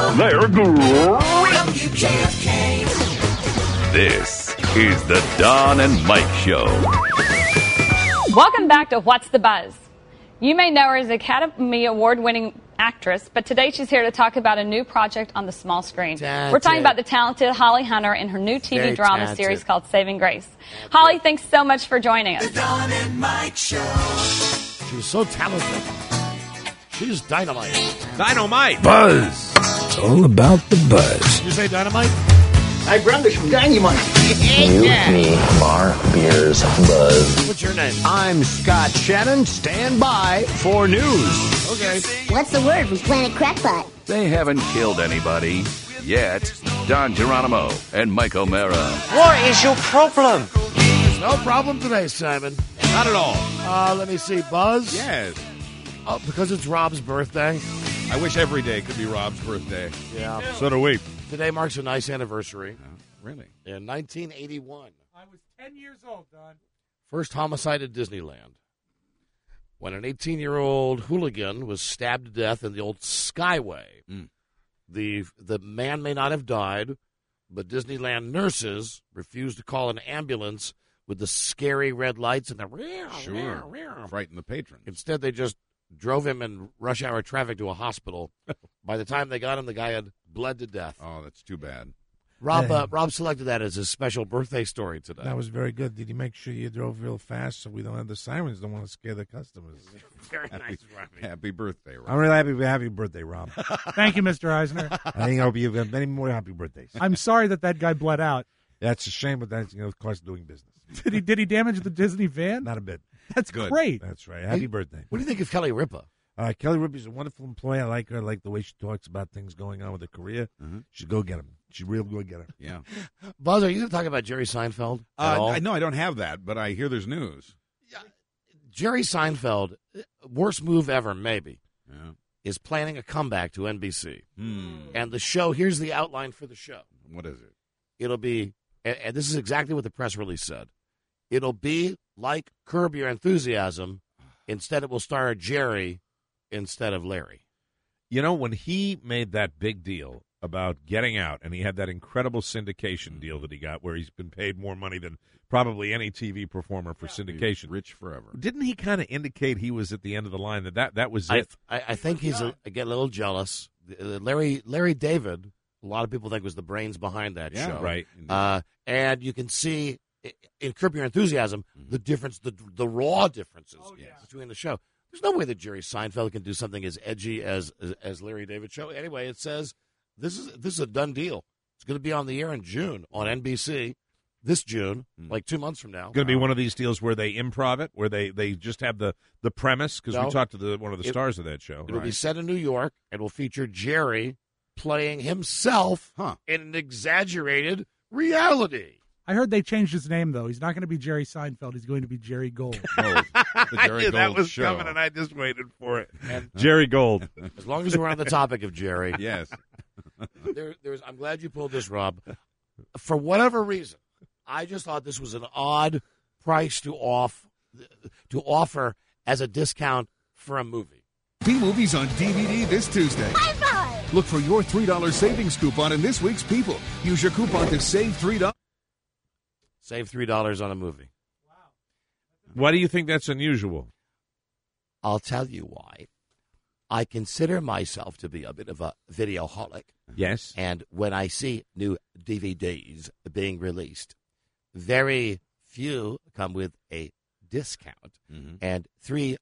They're great. WKFK. This is the Don and Mike Show. Welcome back to What's the Buzz? You may know her as Academy Award-winning actress, but today she's here to talk about a new project on the small screen. We're talking about the talented Holly Hunter and her new TV drama series called Saving Grace. Holly, thanks so much for joining us. The Don and Mike Show. She's so talented. She's dynamite. Dynamite. Buzz. It's all about the buzz. Did you say dynamite? I brought this from Dynamite. Mute me, Bar Beers Buzz. What's your name? I'm Scott Shannon. Stand by for news. Okay. What's the word from Planet Crackpot? They haven't killed anybody yet. Don Geronimo and Mike O'Mara. What is your problem? There's no problem today, Simon. Not at all. Let me see. Buzz? Yes. Oh, because it's Rob's birthday. I wish every day could be Rob's birthday. Yeah. So do we. Today marks a nice anniversary. Really? In 1981. I was 10 years old, Don. First homicide at Disneyland. When an 18-year-old hooligan was stabbed to death in the old Skyway. The man may not have died, but Disneyland nurses refused to call an ambulance with the scary red lights and the Frighten the patron. Instead, they just drove him in rush hour traffic to a hospital. By the time they got him, the guy had bled to death. Oh, that's too bad. Rob selected that as his special birthday story today. That was very good. Did you make sure you drove real fast so we don't have the sirens? Don't want to scare the customers. Very nice, Robbie. Happy birthday, Rob. I'm really happy birthday, Rob. Thank you, Mr. Eisner. I hope you have many more happy birthdays. I'm sorry that guy bled out. That's a shame, but that's of course doing business. Did he damage the Disney van? Not a bit. That's Good. great. That's right. Happy birthday. What do you think of Kelly Ripa? Kelly Ripley's a wonderful employee. I like her. I like the way she talks about things going on with her career. She'd go get him. She'd really go get her. Yeah. Buzz, are you going to talk about Jerry Seinfeld at all? No, I don't have that, but I hear there's news. Jerry Seinfeld, worst move ever, maybe, Yeah. is planning a comeback to NBC. Hmm. And the show, here's the outline for the show. What is it? It'll be, and this is exactly what the press release said, it'll be like Curb Your Enthusiasm. Instead, it will star Jerry instead of Larry. You know, when he made that big deal about getting out, and he had that incredible syndication deal that he got where he's been paid more money than probably any TV performer for syndication. He's rich forever. Didn't he kind of indicate he was at the end of the line, that was it? I think he's a little jealous. Larry David, a lot of people think was the brains behind that show. Right. And you can see in Curb Your Enthusiasm the difference, the raw differences between the show. There's no way that Jerry Seinfeld can do something as edgy as Larry David's show. Anyway, it says this is a done deal. It's going to be on the air in June on NBC. This June, like 2 months from now. Going to be one of these deals where they improv it, where they just have the premise, because we talked to one of the stars of that show. It'll be set in New York, and will feature Jerry playing himself in an exaggerated reality. I heard they changed his name, though. He's not going to be Jerry Seinfeld. He's going to be Jerry Gold. The Jerry I knew that Gold was show. coming, and I just waited for it. Jerry Gold. As long as we're on the topic of Jerry. Yes. I'm glad you pulled this, Rob. For whatever reason, I just thought this was an odd price to offer as a discount for a movie. B-Movies on DVD this Tuesday. High five! Look for your $3 savings coupon in this week's People. Use your coupon to save $3. Save $3 on a movie. Why do you think that's unusual? I'll tell you why. I consider myself to be a bit of a videoholic. Yes. And when I see new DVDs being released, very few come with a discount. And $3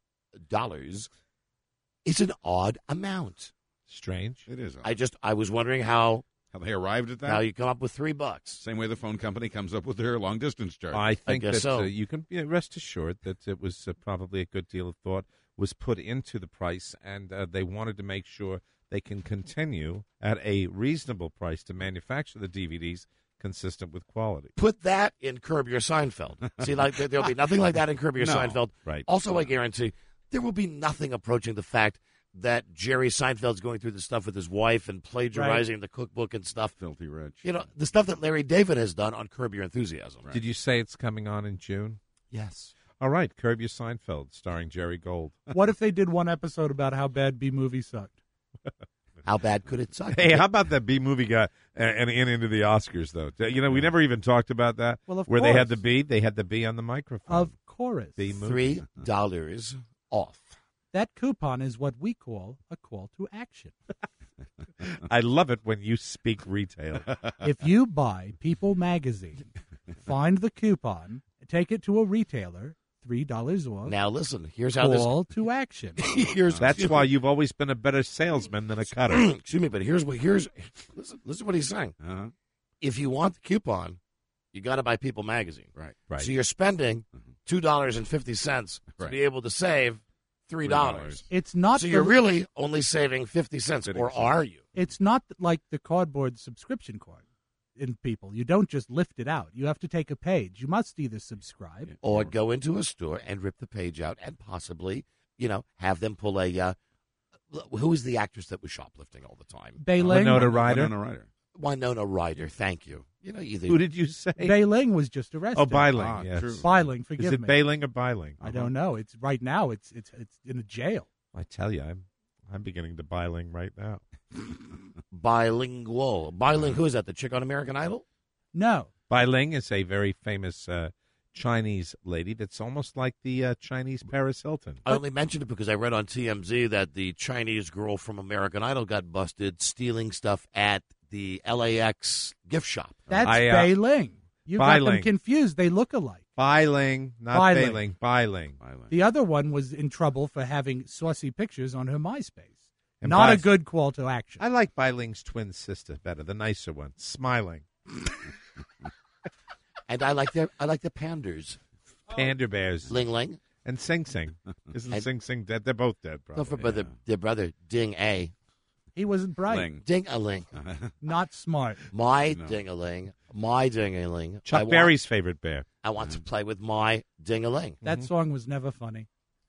is an odd amount. Strange. It is. I was wondering how they arrived at that. How you come up with $3. Same way the phone company comes up with their long distance charge. I think that so. You can rest assured that it was probably a good deal of thought was put into the price, and they wanted to make sure they can continue at a reasonable price to manufacture the DVDs consistent with quality. Put that in Curb Your Seinfeld. See, like there'll be nothing like that in Curb Your Seinfeld. Right. Also, I guarantee there will be nothing approaching the fact that Jerry Seinfeld's going through the stuff with his wife and plagiarizing the cookbook and stuff. Filthy rich. You know, the stuff that Larry David has done on Curb Your Enthusiasm. Did you say it's coming on in June? Yes. All right, Curb Your Seinfeld, starring Jerry Gold. What if they did one episode about how bad B-Movie sucked? How bad could it suck? Hey, how about that B movie got and into the Oscars though? You know, we never even talked about that. Well, of where course. they had the B on the microphone. Of course. B movie. $3 off. That coupon is what we call a call to action. I love it when you speak retail. If you buy People magazine, find the coupon, take it to a retailer, $3 off. Now listen, here's how this call to action. That's why you've always been a better salesman than a cutter. Excuse me, but listen what he's saying. Uh-huh. If you want the coupon, you got to buy People magazine. Right. Right. So you're spending $2.50 to Right. be able to save $3. It's not. So you're really only saving 50 cents, or are you? It's not like the cardboard subscription card in People. You don't just lift it out. You have to take a page. You must either subscribe Or go into a store and rip the page out and possibly, have them pull a. Who is the actress that was shoplifting all the time? Bay Ling. Winona Ryder. Winona Ryder. Thank you. Who did you say? Bay Ling was just arrested. Oh, Bailing. Yes. True. Bailing. Forgive Is it me. Bailing or Bailing? I don't know. It's right now. It's in a jail. I tell you, I'm beginning to Bailing right now. Bilingual. Who is that? The chick on American Idol? No. Bailing is a very famous Chinese lady that's almost like the Chinese Paris Hilton. I only mentioned it because I read on TMZ that the Chinese girl from American Idol got busted stealing stuff at the LAX gift shop. That's Bay Ling. You got them Bailing. confused. They look alike. Bailing, not Bailing. Bailing. The other one was in trouble for having saucy pictures on her MySpace. And Not a good call to action. I like Bailing's twin sister better, the nicer one, Smiling. And I like the panders. Panda Bears. Ling Ling. And Sing Sing. Isn't And- Sing Sing dead? They're both dead, No, probably. for their brother, Ding A. He wasn't bright. Ling. Ding-a-ling. Not smart. My ding-a-ling. My ding-a-ling. Chuck Berry's favorite bear. I want to play with my ding-a-ling. That song was never funny.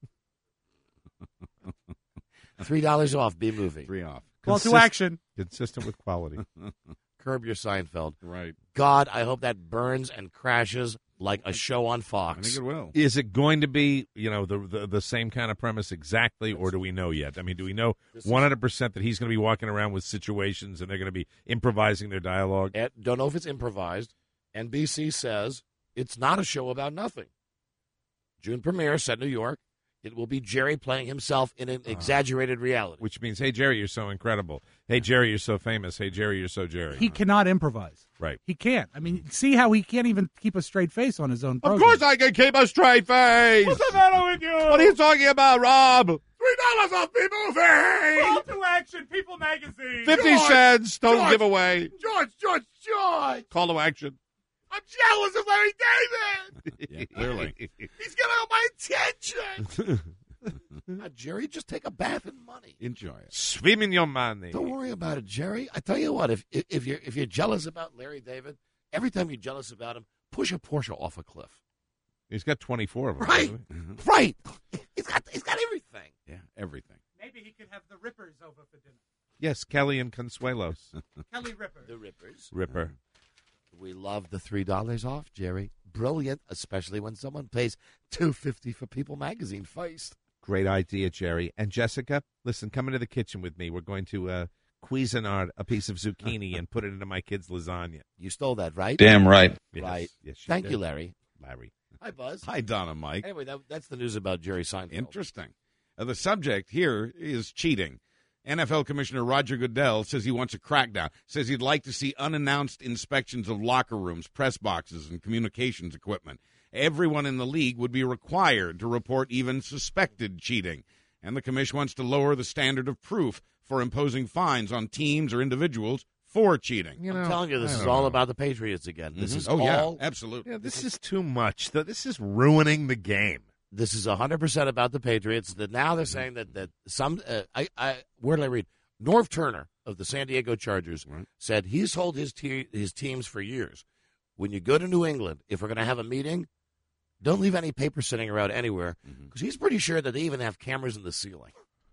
$3 off B-movie. 3 off. Call to action. Consistent with quality. Curb Your Seinfeld. Right. God, I hope that burns and crashes like a show on Fox. I think it will. Is it going to be, the same kind of premise exactly, or do we know yet? I mean, do we know 100% that he's going to be walking around with situations and they're going to be improvising their dialogue? Don't know if it's improvised. NBC says it's not a show about nothing. June premiere, set New York. It will be Jerry playing himself in an exaggerated reality. Which means, hey, Jerry, you're so incredible. Hey, Jerry, you're so famous. Hey, Jerry, you're so Jerry. He cannot improvise. Right. He can't. I mean, see how he can't even keep a straight face on his own program. Of course I can keep a straight face. What's the matter with you? What are you talking about, Rob? $3 off B-movie! Call to action, People Magazine. 50 cents. Don't give away. George! Call to action. I'm jealous of Larry David! Yeah, clearly. He's getting all my attention! Jerry, just take a bath in money. Enjoy it. Swim in your money. Don't worry about it, Jerry. I tell you what, if you're jealous about Larry David, every time you're jealous about him, push a Porsche off a cliff. He's got 24 of them. Right, right. He's got everything. Yeah, everything. Maybe he could have the Rippers over for dinner. Yes, Kelly and Consuelos. Kelly Ripper. The Rippers. Ripper. We love the $3 off, Jerry. Brilliant, especially when someone pays $2.50 for People Magazine first. Great idea, Jerry. And Jessica, listen, come into the kitchen with me. We're going to Cuisinart a piece of zucchini and put it into my kid's lasagna. You stole that, right? Damn right. Yes. Right. Yes, she Thank did. you, Larry. Larry. Hi, Buzz. Hi, Donna Mike. Anyway, that's the news about Jerry Seinfeld. Interesting. The subject here is cheating. NFL Commissioner Roger Goodell says he wants a crackdown, says he'd like to see unannounced inspections of locker rooms, press boxes, and communications equipment. Everyone in the league would be required to report even suspected cheating. And the commission wants to lower the standard of proof for imposing fines on teams or individuals for cheating. I'm telling you, this is all about the Patriots again. This is yeah, absolutely. Yeah, this is too much. This is ruining the game. This is 100% about the Patriots. That now they're saying that some. Where did I read? Norv Turner of the San Diego Chargers said he's told his teams for years, when you go to New England, if we're going to have a meeting, don't leave any paper sitting around anywhere, because he's pretty sure that they even have cameras in the ceiling.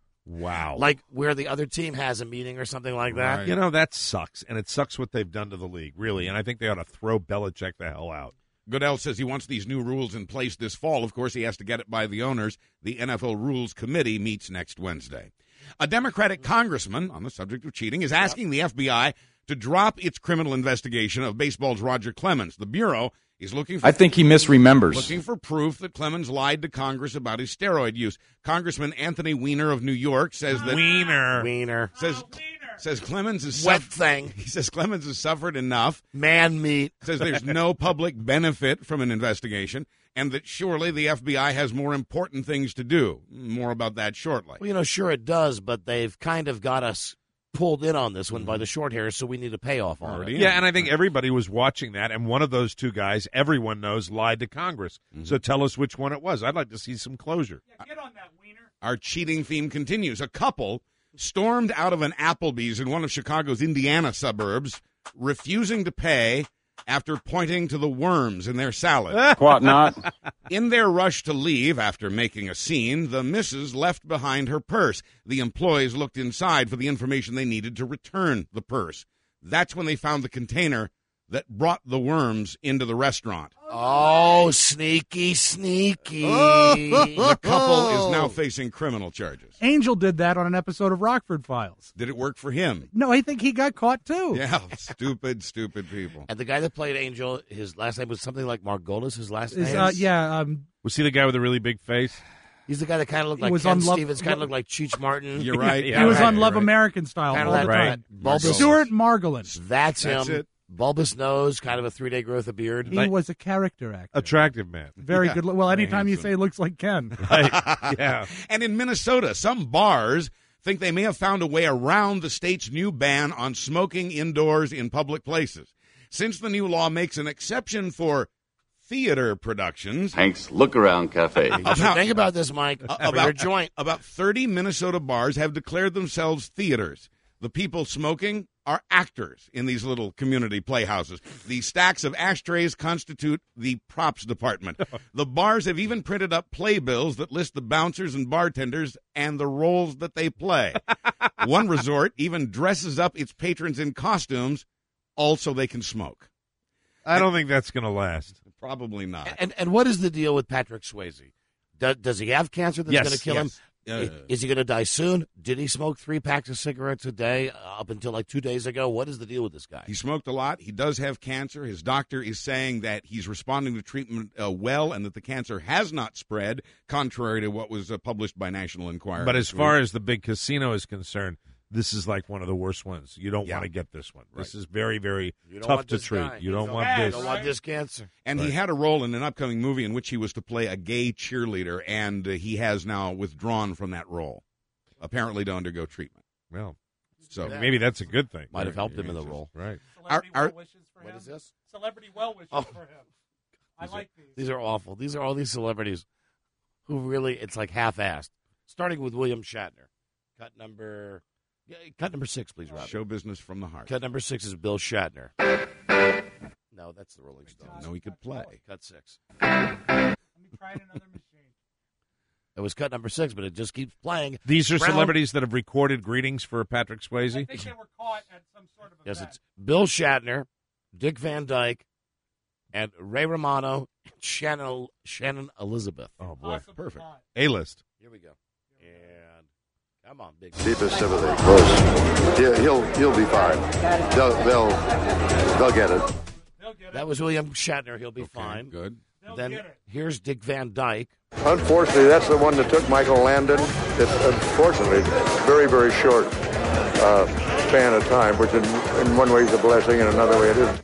Wow. Like where the other team has a meeting or something like that. Right. That sucks. And it sucks what they've done to the league, really. And I think they ought to throw Belichick the hell out. Goodell says he wants these new rules in place this fall. Of course, he has to get it by the owners. The NFL Rules Committee meets next Wednesday. A Democratic congressman, on the subject of cheating, is asking the FBI to drop its criminal investigation of baseball's Roger Clemens. The Bureau is looking for... I think he misremembers. Looking for proof that Clemens lied to Congress about his steroid use. Congressman Anthony Weiner of New York says that... Weiner. Says Clemens is... Wet thing. He says Clemens has suffered enough. Man meat. Says there's no public benefit from an investigation, and that surely the FBI has more important things to do. More about that shortly. Well, sure it does, but they've kind of got us pulled in on this one by the short hairs, so we need a payoff on it. Yeah, and I think everybody was watching that, and one of those two guys, everyone knows, lied to Congress. So tell us which one it was. I'd like to see some closure. Yeah, get on that, Wiener. Our cheating theme continues. A couple stormed out of an Applebee's in one of Chicago's Indiana suburbs, refusing to pay after pointing to the worms in their salad. What not? In their rush to leave after making a scene, the missus left behind her purse. The employees looked inside for the information they needed to return the purse. That's when they found the container that brought the worms into the restaurant. Oh, sneaky. The couple is now facing criminal charges. Angel did that on an episode of Rockford Files. Did it work for him? No, I think he got caught too. Yeah, stupid people. And the guy that played Angel, his last name was something like Margolis, his last name? Was he the guy with the really big face? He's the guy that kind of looked like was Ken on Stevens, kind of looked like Cheech Martin. You're right. He was on Love American Style Kind all of the that, time. bulbous, Stuart Margolin. That's him. That's it. Bulbous nose, kind of a 3-day growth of beard. He was a character actor. Attractive man. Very good. Well, anytime you say looks like Ken. Right. Yeah. And in Minnesota, some bars think they may have found a way around the state's new ban on smoking indoors in public places. Since the new law makes an exception for theater productions. Hank's Look Around Cafe. Think about this, Mike. Your joint. About 30 Minnesota bars have declared themselves theaters. The people smoking are actors in these little community playhouses. The stacks of ashtrays constitute the props department. The bars have even printed up playbills that list the bouncers and bartenders and the roles that they play. One resort even dresses up its patrons in costumes, also they can smoke. I don't think that's going to last. Probably not. And what is the deal with Patrick Swayze? Does he have cancer that's going to kill him? Is he going to die soon? Did he smoke 3 packs of cigarettes a day up until like 2 days ago? What is the deal with this guy? He smoked a lot. He does have cancer. His doctor is saying that he's responding to treatment well and that the cancer has not spread, contrary to what was published by National Enquirer. But as far as the big casino is concerned, this is like one of the worst ones. You don't want to get this one. Right. This is very, very tough to treat. You don't want this. You don't want this cancer. And he had a role in an upcoming movie in which he was to play a gay cheerleader, and he has now withdrawn from that role, apparently to undergo treatment. Well, so maybe that's a good thing. Might have helped him in the role. Right. Celebrity well wishes for him. What is this? Celebrity well wishes for him. I like these. These are awful. These are all these celebrities who really, it's like half-assed. Starting with William Shatner. Cut number 6, please, Rob. Show business from the heart. Cut number 6 is Bill Shatner. No, that's the Rolling Stones. No, he could play. Cut 6. Let me try another machine. It was cut number 6, but it just keeps playing. These are celebrities that have recorded greetings for Patrick Swayze? I think they were caught at some sort of Yes, event. it's Bill Shatner, Dick Van Dyke, and Ray Romano, and Shannon Elizabeth. Oh, boy. Awesome. Perfect. A-list. Here we go. And come on, big. Deepest sympathy. He'll be fine. They'll get it. That was William Shatner. He'll be fine. Good. Then here's Dick Van Dyke. Unfortunately, that's the one that took Michael Landon. It's unfortunately very, very short span of time, which in one way is a blessing, and another way it isn't.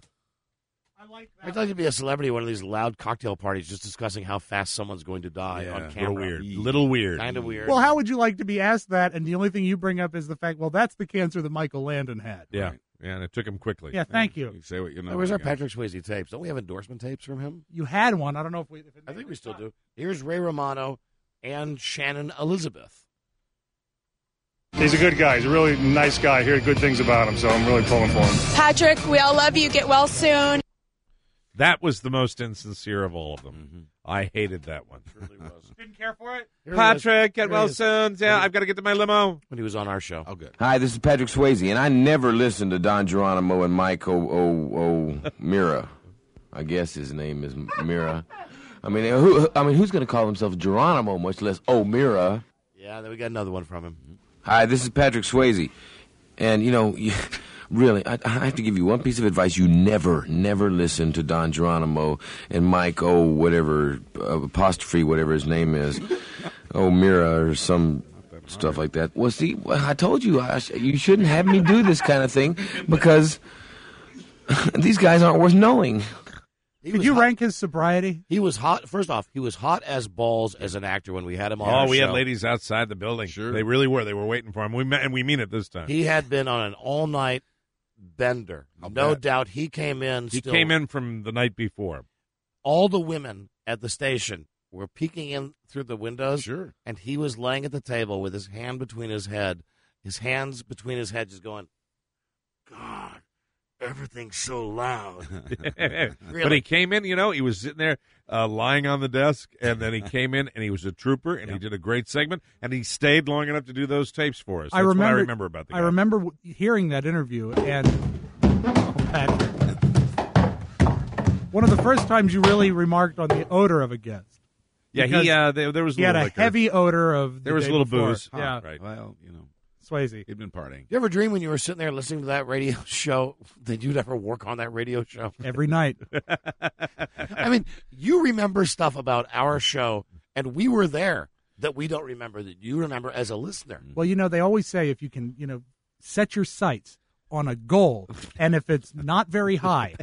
I'd like to be a celebrity at one of these loud cocktail parties just discussing how fast someone's going to die on camera. Little weird. Kind of weird. Well, how would you like to be asked that, and the only thing you bring up is the fact, well, that's the cancer that Michael Landon had. Yeah. Right. Yeah, and it took him quickly. Yeah, thank you. Say what you know. Where's our Patrick Swayze tapes? Don't we have endorsement tapes from him? You had one. I don't know if we... I think we still do. Here's Ray Romano and Shannon Elizabeth. He's a good guy. He's a really nice guy. I hear good things about him, so I'm really pulling for him. Patrick, we all love you. Get well soon. That was the most insincere of all of them. Mm-hmm. I hated that one. Really was. Didn't care for it? Patrick, get well soon. Yeah, I've got to get to my limo. When he was on our show. Oh, good. Hi, this is Patrick Swayze, and I never listened to Don Geronimo and Mike O'Meara. I guess his name is Mira. I mean, who's going to call himself Geronimo, much less O'Meara? Yeah, then we got another one from him. Hi, this is Patrick Swayze. And, really, I have to give you one piece of advice. You never listen to Don Geronimo and Mike, whatever, apostrophe, whatever his name is, Mira or some stuff like that. Well, see, I told you, you shouldn't have me do this kind of thing because these guys aren't worth knowing. Did you rank his sobriety? He was hot. First off, he was hot as balls as an actor when we had him on our we show. had ladies outside the building. Sure. They really were. They were waiting for him. We mean it this time. He had been on an all-night bender. No doubt he came in. He came in from the night before. All the women at the station were peeking in through the windows. Sure. And he was laying at the table with his hand between his hands between his head, just going, God, everything's so loud. Really? But he came in, he was sitting there lying on the desk, and then he came in, and he was a trooper, and he did a great segment, and he stayed long enough to do those tapes for us. That's what I remember about the guy. I remember hearing that interview, and Patrick, one of the first times you really remarked on the odor of a guest. Yeah, there was a little had a liquor. heavy odor of There was a little before. booze. Yeah. Right. Well, Swayze. he'd been partying. You ever dream when you were sitting there listening to that radio show that you'd ever work on that radio show? Every night. I mean, you remember stuff about our show, and we were there that we don't remember, that you remember as a listener. Well, they always say if you can, set your sights on a goal, and if it's not very high.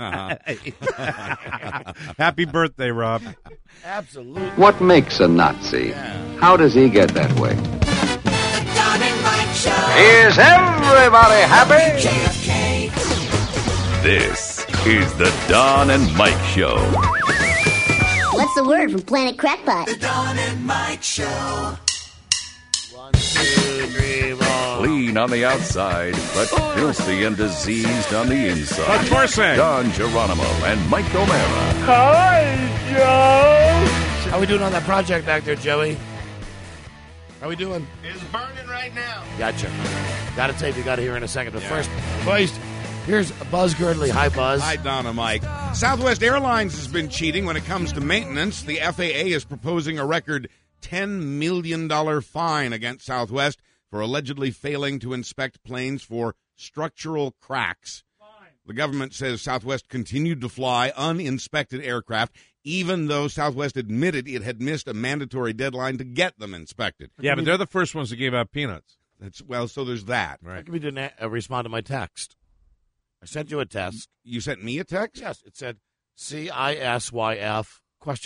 Happy birthday, Rob. Absolutely. What makes a Nazi? How does he get that way? Don and Mike Show. Is everybody happy? JFK. This is the Don and Mike Show. What's the word from Planet Crackpot? The Don and Mike Show. 1, 2, 3, 4. Clean on the outside, but filthy and diseased on the inside. Of course, Don Geronimo and Mike O'Mara. Hi, Joe. How we doing on that project back there, Joey? How we doing? It's burning right now. Gotcha. Got a tape you got to hear in a second. But first, here's Buzz Girdley. Hi, Buzz. Hi, Don and Mike. Southwest Airlines has been cheating when it comes to maintenance. The FAA is proposing a record $10 million fine against Southwest for allegedly failing to inspect planes for structural cracks. The government says Southwest continued to fly uninspected aircraft, even though Southwest admitted it had missed a mandatory deadline to get them inspected. Yeah, but they're the first ones that gave out peanuts. So there's that. Right. How come you didn't respond to my text? I sent you a text. You sent me a text? Yes. It said CISYF ?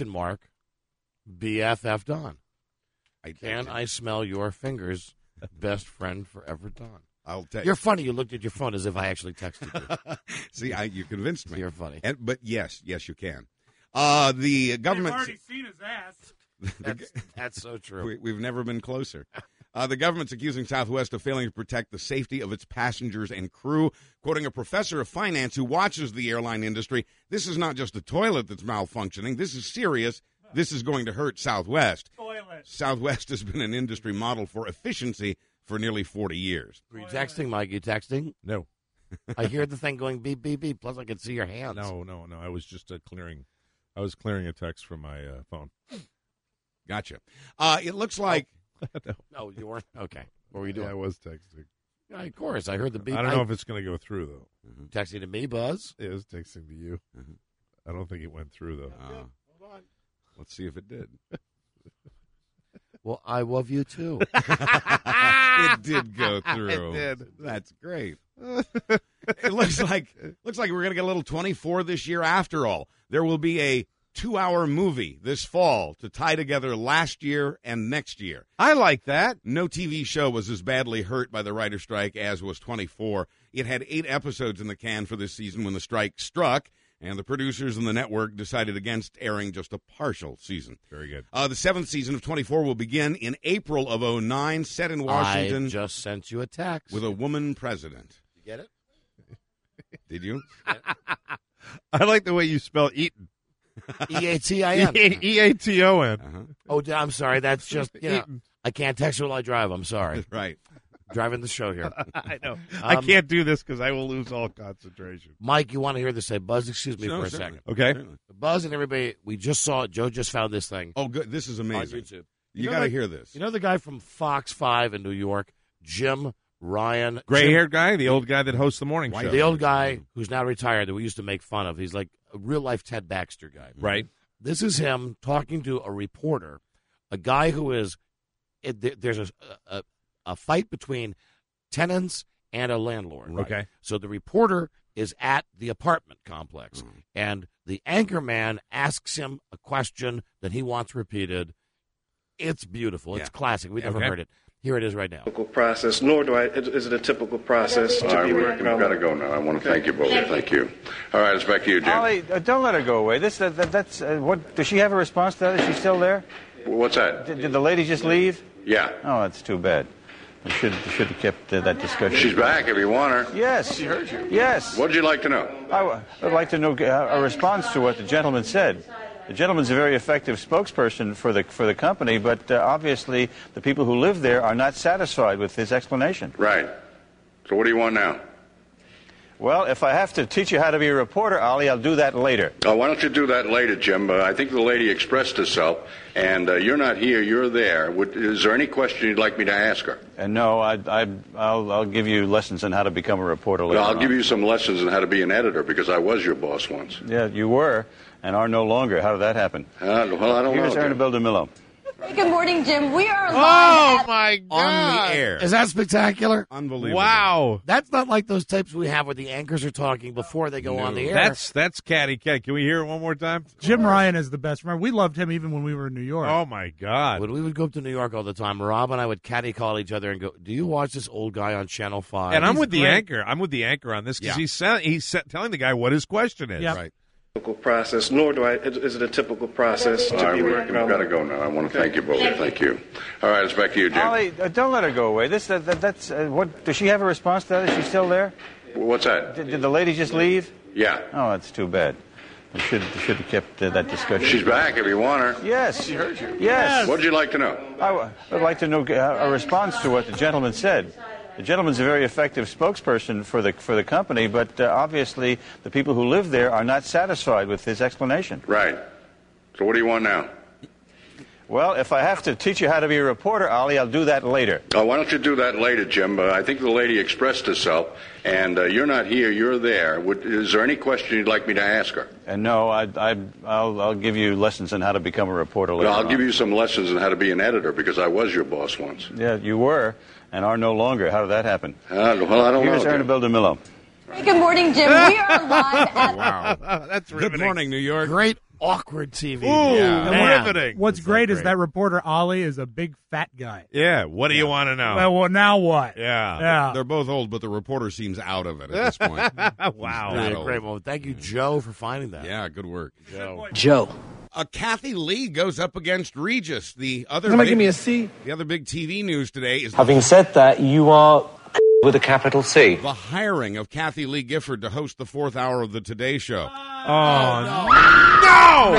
BFF Don. Can I smell your fingers? Best friend forever, Don. I'll tell you. You're funny. You looked at your phone as if I actually texted you. See, you convinced me. You're funny. But yes, you can. The government. I've already seen his ass. That's so true. We've never been closer. The government's accusing Southwest of failing to protect the safety of its passengers and crew. Quoting a professor of finance who watches the airline industry, this is not just a toilet that's malfunctioning. This is serious. This is going to hurt Southwest. Toilet. Southwest has been an industry model for efficiency for nearly 40 years. Were you texting, Mike? You texting? No. I hear the thing going beep, beep, beep. Plus, I can see your hands. No. I was just clearing. I was clearing a text from my phone. Gotcha. It looks like. No, you weren't. Okay. What were you doing? Yeah, I was texting. Yeah, of course. I heard the beep. I don't know if it's going to go through, though. Mm-hmm. Texting to me, Buzz? It was texting to you. I don't think it went through, though. Hold on. Let's see if it did. Well, I love you, too. It did go through. It did. That's great. It looks like we're going to get a little 24 this year after all. There will be a 2-hour movie this fall to tie together last year and next year. I like that. No TV show was as badly hurt by the writer's strike as was 24. It had 8 episodes in the can for this season when the strike struck, and the producers and the network decided against airing just a partial season. Very good. The 7th season of 24 will begin in April of 2009, set in Washington. I just sent you a text. With a woman president. You get it? Did you? I like the way you spell Eaton. E-A-T-I-N. E-A-T-O-N. Oh, I'm sorry. That's just, I can't text while I drive. I'm sorry. Right. Driving the show here. I know. I can't do this because I will lose all concentration. Mike, you want to hear this? Say, Buzz, excuse me for a second. Okay. Buzz and everybody, we just saw it. Joe just found this thing. Oh, good. This is amazing. On YouTube. You got to hear this. You know the guy from Fox 5 in New York, Jim Ryan. Gray-haired guy, the old guy that hosts the morning show. The old guy who's now retired that we used to make fun of. He's like a real-life Ted Baxter guy. Right. This is him talking to a reporter, a guy who is there's a fight between tenants and a landlord. Right. Okay. So the reporter is at the apartment complex, and the anchor man asks him a question that he wants repeated. It's beautiful. It's classic. We've never heard it. Here it is right now. Typical process, nor is it a typical process to be working on. We've got to go now. I want to thank you both. Thank you. All right, it's back to you, Jim. Ollie, don't let her go away. That's what. Does she have a response to that? Is she still there? What's that? Did the lady just leave? Yeah. Oh, that's too bad. We should have kept that discussion. She's back if you want her. Yes. She heard you. Yes. What would you like to know? I would like to know a response to what the gentleman said. The gentleman's a very effective spokesperson for the company, but obviously the people who live there are not satisfied with his explanation. Right. So what do you want now? Well, if I have to teach you how to be a reporter, Ollie, I'll do that later. Oh, why don't you do that later, Jim? I think the lady expressed herself, and you're not here, you're there. Is there any question you'd like me to ask her? No, I'll give you lessons on how to become a reporter later. Well, I'll on. give you some lessons on how to be an editor, because I was your boss once. Yeah, you were, and are no longer. How did that happen? Well, I don't Here's know. Annabelle DeMillo. Good morning, Jim. We are live. Oh, my God. On the air. Is that spectacular? Unbelievable. Wow. That's not like those tapes we have where the anchors are talking before they go on the air. That's catty cat. Can we hear it one more time? Jim Ryan is the best. Remember, we loved him even when we were in New York. Oh, my God. When we would go up to New York all the time, Rob and I would catty call each other and go, do you watch this old guy on Channel 5? And I'm with the anchor. I'm with the anchor on this because he's telling the guy what his question is. Yeah. Right. Typical process, nor is it a typical process to be working on. We've got to go now. I want to thank you both. Thank you. All right, it's back to you, Jim. Ollie, don't let her go away. That's what. Does she have a response to that? Is she still there? What's that? Did the lady just leave? Yeah. Oh, that's too bad. We should have kept that discussion. She's back if you want her. Yes. She heard you. Yes. What would you like to know? I would like to know a response to what the gentleman said. The gentleman's a very effective spokesperson for the company, but obviously the people who live there are not satisfied with his explanation. Right. So what do you want now? Well, if I have to teach you how to be a reporter, Ollie, I'll do that later. Oh, why don't you do that later, Jim? I think the lady expressed herself, and you're not here, you're there. Is there any question you'd like me to ask her? And no, I'll give you lessons on how to become a reporter later. Well, I'll on. give you some lessons on how to be an editor, because I was your boss once. Yeah, you were, and are no longer. How did that happen? Well, I don't Here's know. Annabelle DeMillo. Good morning, Jim. We are live at Wow. That's Good riveting. morning, New York. Great awkward TV. Ooh, And riveting. What's great is that reporter Ollie is a big fat guy. Yeah, what do you want to know? Well, now what? Yeah. They're both old, but the reporter seems out of it at this point. Wow. He's not Great, old. great moment. Thank you, Joe, for finding that. Yeah, good work. Joe. Kathy Lee goes up against Regis. The other Somebody big, give me a C. The other big TV news today is Having said that, you are with a capital C. the hiring of Kathy Lee Gifford to host the 4th hour of the Today Show. Oh, no.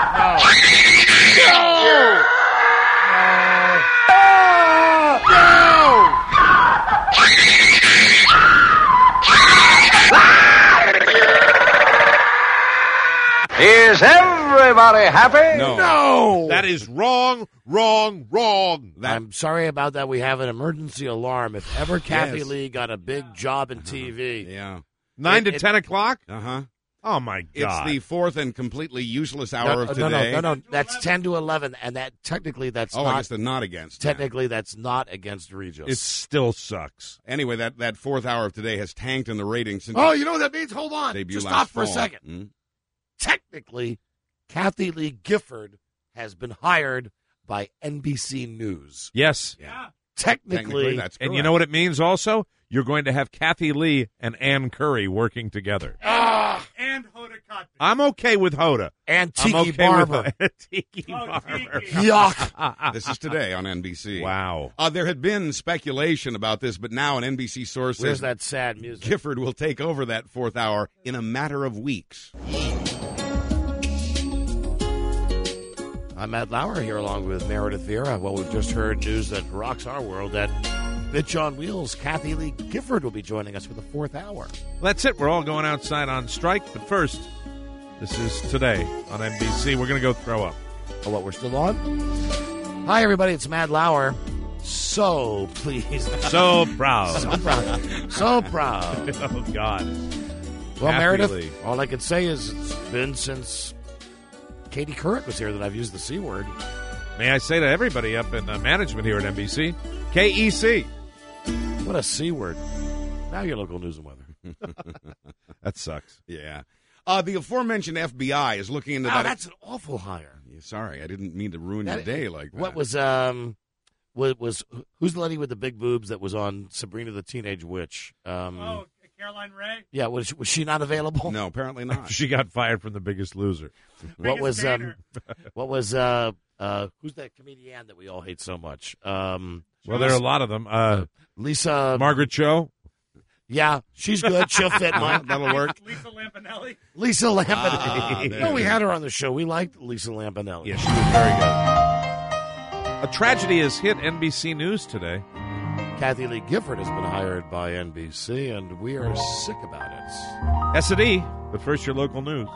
Is everybody happy? No. That is wrong. I'm sorry about that. We have an emergency alarm. If ever Kathy Yes. Lee got a big job in TV. Yeah. 9 to 10 o'clock? Uh-huh. Oh, my God. It's the 4th and completely useless hour of today. No. That's 10 to 11, and that technically that's Oh, not. I guess they're not against. Technically, that's not against Regis. It still sucks. Anyway, that 4th hour of today has tanked in the ratings since Oh, you know what that means? Hold on. debut Just last stop for a fall. second. Mm. Technically, Kathy Lee Gifford has been hired by NBC News. Yes. Yeah. Technically, Technically, that's And correct. you know what it means also? You're going to have Kathy Lee and Ann Curry working together. And Hoda Kotb. I'm okay with Hoda. And I'm Tiki okay Barber. with Tiki Barber. Yuck. This is today on NBC. Wow. There had been speculation about this, but now an NBC source Where's says that sad music? Gifford will take over that 4th hour in a matter of weeks. I'm Matt Lauer here along with Meredith Vieira. Well, we've just heard news that rocks our world that Bitch on Wheels, Kathy Lee Gifford will be joining us for the 4th hour. That's it. We're all going outside on strike. But first, this is Today on NBC. We're going to go throw up. Oh, what, we're still on? Hi, everybody. It's Matt Lauer. so pleased. So proud. So proud. So proud. Oh, God. Well, Happily. Meredith, all I can say is it's been since Katie Couric was here that I've used the C word. May I say to everybody up in management here at NBC, KEC. What a C word. Now your local news and weather. That sucks. Yeah. The aforementioned FBI is looking into Oh, that. that's an awful hire. Yeah, sorry, I didn't mean to ruin your day like that. What was who's the lady with the big boobs that was on Sabrina the Teenage Witch? Caroline Ray? Yeah, was she not available? No, apparently not. She got fired from The Biggest Loser. What was who's that comedian that we all hate so much? Well, there are a lot of them. Lisa Margaret Cho. Yeah, she's good. She'll fit mine. That'll work. Lisa Lampanelli. Lisa Lampanelli. No, we had her on the show. We liked Lisa Lampanelli. Yeah, she was very good. A tragedy has hit NBC News today. Kathy Lee Gifford has been hired by NBC, and we are sick about it. S&E, but first your local news.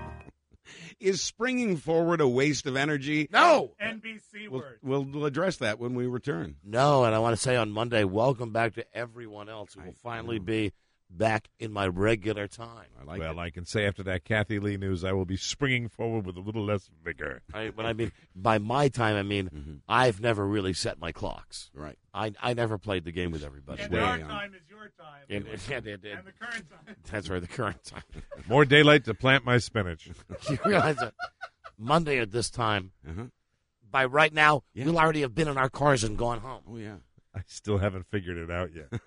Is springing forward a waste of energy? No. NBC word. We'll address that when we return. No, and I want to say on Monday, welcome back to everyone else who will finally be back in my regular time. I can say after that Kathy Lee news, I will be springing forward with a little less vigor. When I mean by my time, I mean I've never really set my clocks. Right. I never played the game with everybody. And our time is your time. And the current time. That's right, the current time. More daylight to plant my spinach. You realize that Monday at this time, by right now, we'll already have been in our cars and gone home. Oh, yeah. I still haven't figured it out yet.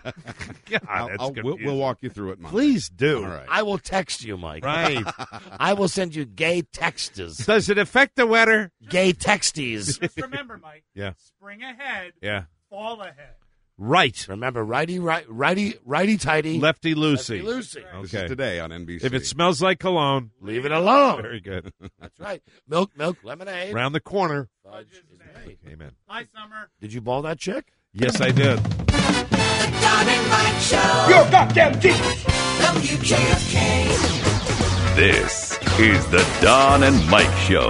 God, we'll walk you through it, Monday. Please do. All right. I will text you, Mike. Right. I will send you gay texts. Does it affect the weather? Gay texties. Just remember, Mike. Yeah. Spring ahead. Yeah. Fall ahead. Right. Remember, righty tighty, lefty loosey. Lucy. Okay. This is today on NBC. If it smells like cologne, leave it alone. Very good. That's right. Milk, lemonade. Round the corner. Fudge is made. Amen. Hi, Summer. Did you ball that chick? Yes, I did. The Don and Mike Show. You're goddamn genius. WJFK. This is the Don and Mike Show.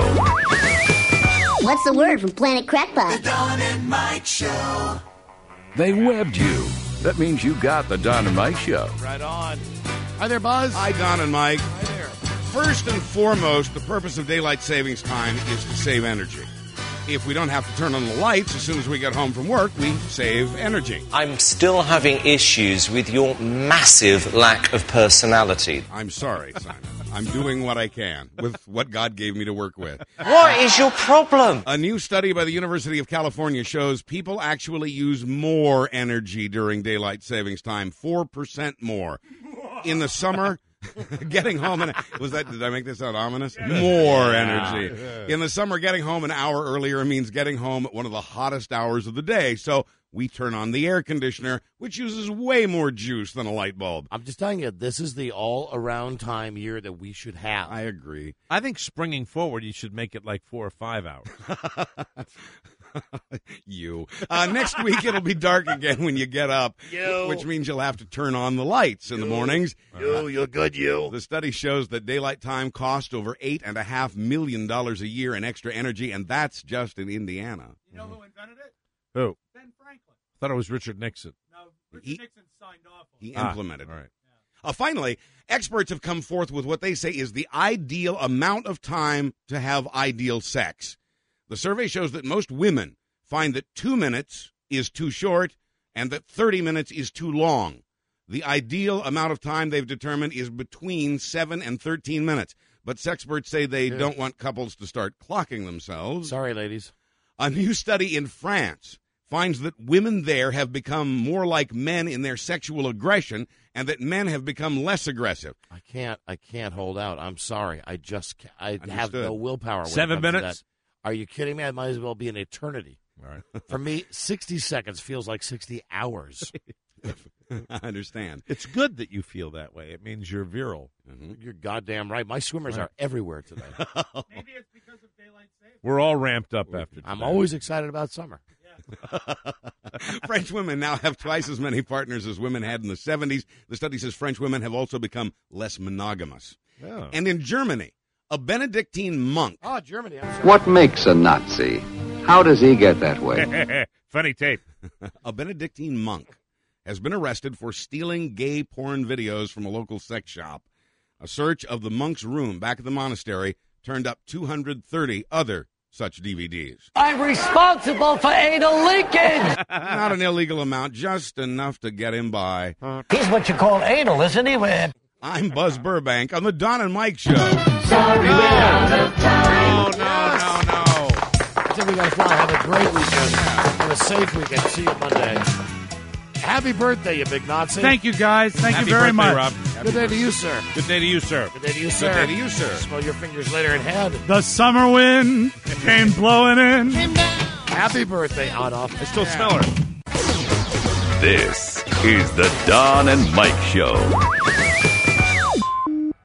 What's the word from Planet Crackpot? The Don and Mike Show. They webbed you. That means you got the Don and Mike Show. Right on. Hi there, Buzz. Hi, Don and Mike. Hi there. First and foremost, the purpose of daylight savings time is to save energy. If we don't have to turn on the lights as soon as we get home from work, we save energy. I'm still having issues with your massive lack of personality. I'm sorry, Simon. I'm doing what I can with what God gave me to work with. What is your problem? A new study by the University of California shows people actually use more energy during daylight savings time, 4% more. In the summer, getting home, did I make this sound ominous? More energy. In the summer, getting home an hour earlier means getting home at one of the hottest hours of the day. So we turn on the air conditioner, which uses way more juice than a light bulb. I'm just telling you, this is the all-around time year that we should have. I agree. I think springing forward, you should make it like 4 or 5 hours. Next week, it'll be dark again when you get up, which means you'll have to turn on the lights in the mornings. You're good, The study shows that daylight time costs over $8.5 million a year in extra energy, and that's just in Indiana. You know who invented it? Who? Ben Franklin. I thought it was Richard Nixon. No, Richard Nixon signed off on it. He implemented it. All right. Finally, experts have come forth with what they say is the ideal amount of time to have ideal sex. The survey shows that most women find that 2 minutes is too short and that 30 minutes is too long. The ideal amount of time they've determined is between 7 and 13 minutes. But sexperts say they don't want couples to start clocking themselves. Sorry, ladies. A new study in France finds that women there have become more like men in their sexual aggression and that men have become less aggressive. I can't hold out. I'm sorry. I have no willpower. When 7 it comes to minutes? that. Are you kidding me? I might as well be an eternity. All right. For me, 60 seconds feels like 60 hours. I understand. It's good that you feel that way. It means you're virile. You're goddamn right. My swimmers are everywhere today. Maybe it's because of daylight savings. We're all ramped up after today. I'm always excited about summer. French women now have twice as many partners as women had in the 70s. The study says French women have also become less monogamous. Yeah. And in Germany, a Benedictine monk. Oh, Germany. I'm sorry. What makes a Nazi? How does he get that way? Funny tape. A Benedictine monk has been arrested for stealing gay porn videos from a local sex shop. A search of the monk's room back at the monastery turned up 230 other such DVDs. I'm responsible for anal leakage. Not an illegal amount, just enough to get him by. He's what you call anal, isn't he, man? I'm Buzz Burbank on the Don and Mike Show. Sorry, we're out of time. No. I think we got to fly. Have a great weekend. Have a safe weekend. See you Monday. Happy birthday, you big Nazi. Thank you, guys. Thank Happy you very birthday, much. Rob. Good day to you, sir. Good day to you, sir. Good day to you, sir. Good day to you, sir. Smell your fingers later in head. The summer wind came blowing in. Happy birthday, Adolf. I still smell her. This is the Don and Mike Show.